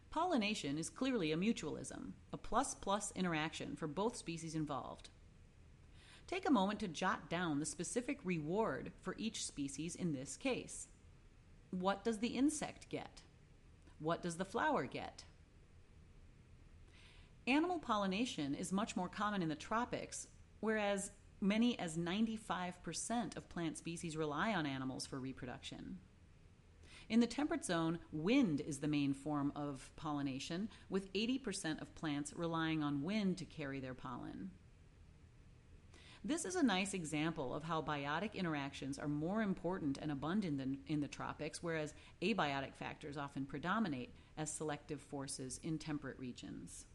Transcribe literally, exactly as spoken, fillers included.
Pollination is clearly a mutualism, a plus-plus interaction for both species involved. Take a moment to jot down the specific reward for each species in this case. What does the insect get? What does the flower get? Animal pollination is much more common in the tropics, whereas many as ninety-five percent of plant species rely on animals for reproduction. In the temperate zone, wind is the main form of pollination, with eighty percent of plants relying on wind to carry their pollen. This is a nice example of how biotic interactions are more important and abundant than in the tropics, whereas abiotic factors often predominate as selective forces in temperate regions.